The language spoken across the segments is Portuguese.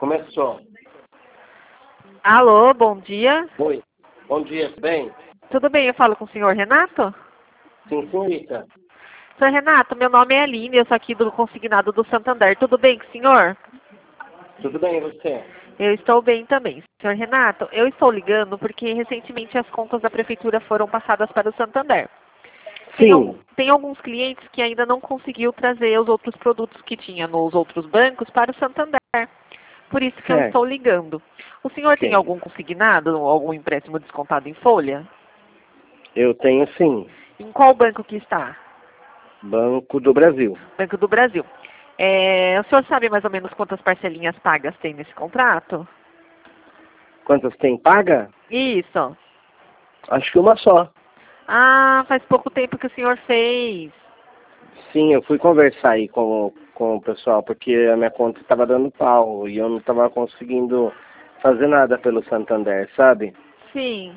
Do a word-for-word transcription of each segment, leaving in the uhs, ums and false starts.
Começou. Alô, bom dia. Oi. Bom dia, tudo bem? Tudo bem, eu falo com o senhor Renato? Sim, senhorita. Senhor Renato, meu nome é Aline, eu sou aqui do Consignado do Santander. Tudo bem com o senhor? Tudo bem, e você? Eu estou bem também. Senhor Renato, eu estou ligando porque recentemente as contas da prefeitura foram passadas para o Santander. Tem, Sim. al- tem alguns clientes que ainda não conseguiu trazer os outros produtos que tinha nos outros bancos para o Santander. Por isso que eu Certo. estou ligando. O senhor tem Ok. algum consignado, algum empréstimo descontado em folha? Eu tenho sim. Em qual banco que está? Banco do Brasil. Banco do Brasil. É, o senhor sabe mais ou menos quantas parcelinhas pagas tem nesse contrato? Quantas tem paga? Isso. Acho que uma só. Ah, faz pouco tempo que o senhor fez. Sim, eu fui conversar aí com, com o pessoal, porque a minha conta estava dando pau e eu não estava conseguindo fazer nada pelo Santander, sabe? Sim.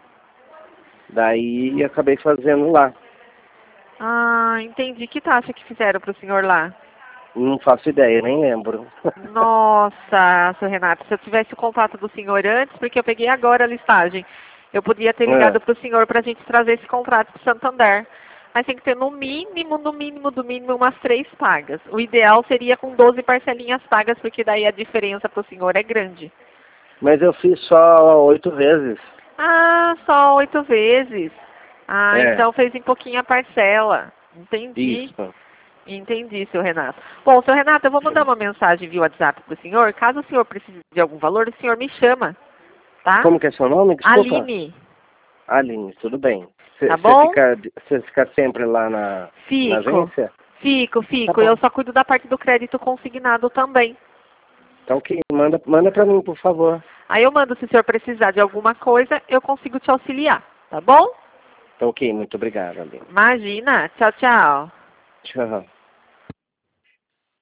Daí acabei fazendo lá. Ah, entendi. Que taxa que fizeram para o senhor lá? Não faço ideia, nem lembro. Nossa, seu Renato, se eu tivesse o contato do senhor antes, porque eu peguei agora a listagem, eu podia ter ligado É. para o senhor para a gente trazer esse contrato para o Santander. Mas tem que ter no mínimo, no mínimo, do mínimo, umas três pagas. O ideal seria com doze parcelinhas pagas, porque daí a diferença para o senhor é grande. Mas eu fiz só oito vezes. Ah, só oito vezes. Ah, É, então fez em pouquinha parcela. Entendi. isso. Entendi, seu Renato. Bom, seu Renato, eu vou mandar uma mensagem via WhatsApp para o senhor. Caso o senhor precise de algum valor, o senhor me chama, tá? Como que é seu nome? Desculpa. Aline, Aline, tudo bem. tá Você bom? fica, você fica sempre lá na, na Fico, agência? fico, Tá fico. bom. Eu só cuido da parte do crédito consignado também. Então, ok. Manda, manda pra mim, por favor. Aí eu mando, se o senhor precisar de alguma coisa, eu consigo te auxiliar, tá bom? Então, ok. Muito obrigado, Aline. Imagina. Tchau, tchau. Tchau.